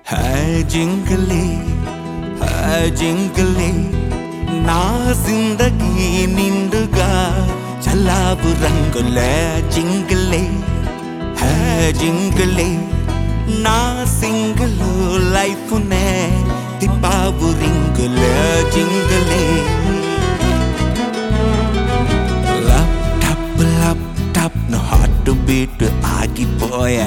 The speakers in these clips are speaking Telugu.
है जिंगले ना जिंदगी निंडुगा चलाबु रंगुले जिंगले है जिंगले ना सिंगलो लाइफ ने तिपाबु रिंगुले जिंगले lap tap no heart to beat ఆగిపోయా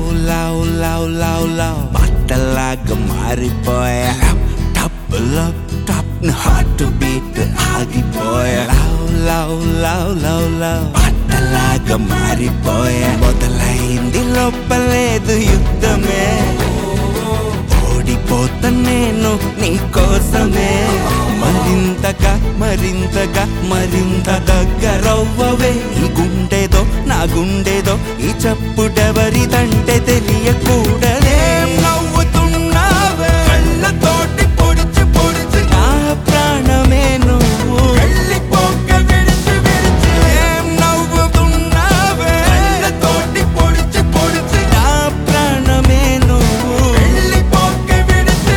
లవ్ బట్టలాగా మారిపోయా lap tap no heart to beat ఆగిపోయా లవ్ బట్టలాగా మారిపోయా మొదలైంది లోపలేదు యుద్ధమే ఓడిపోతా నేను నీ కోసమే మరింత దగ్గరవ్వవే ఈ గుండెదో నా గుండెదో ఈ చప్పుడెవరిదంటే తెలియకూడదే నవ్వుతున్నావే కళ్ళతోటి పొడిచి నా ప్రాణమే నువ్వు వెళ్ళిపోక విడిచి నవ్వుతున్నావే కళ్ళతోటి పొడిచి నా ప్రాణమే నువ్వు వెళ్ళిపోక విడిచి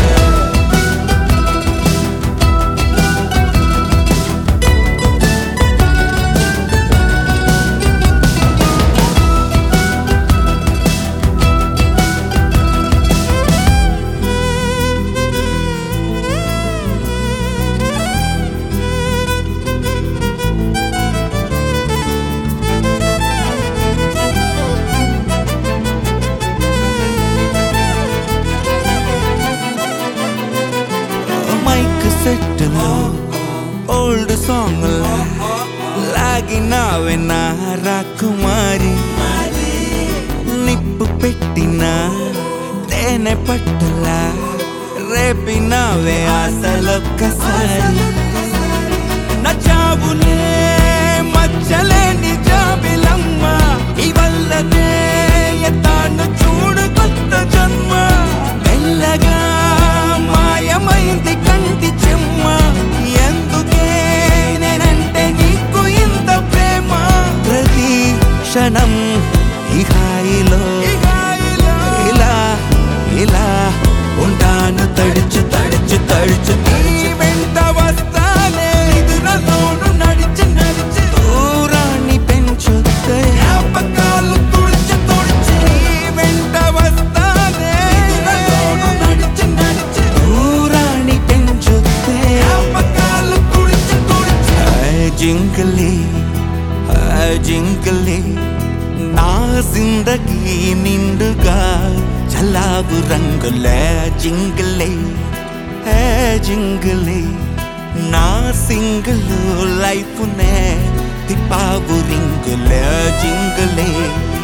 సెట్లో ఓల్డ్ సాంగ్ లాగినావే నా రాకుమారి నిప్పు పెట్టిన తేనె పట్టులా రేపినావే ఆశలొక్కసారి నచ్చావులే మచ్చలేని జాబిలమ్మ ఇవల్లనే తాను చూడు కొత్త జన్మ మెల్లగా మాయమైంది కంటి చెమ్మ ఎందుకే నేనంటే నీకు ఇంత ప్రేమ ప్రతి క్షణం ఈ హాయిలో ఇలా ఉంటాను తడుచు వెంట వస్తానే ఎదురలోను నడిచి దూరాన్ని పెంచుతే జ్ఞాపకాలు తుడిచి వెంట వస్తానే ఎదురలోను నడిచి దూరాన్ని పెంచుతే జ్ఞాపకాలు తుడిచి జింగలే నా జిందగీ నిండుగా చలాబు రంగులే జింగలే జింగలే నా సింగిల్ లైఫ్ నే తిపాబు రింగులే జింగలే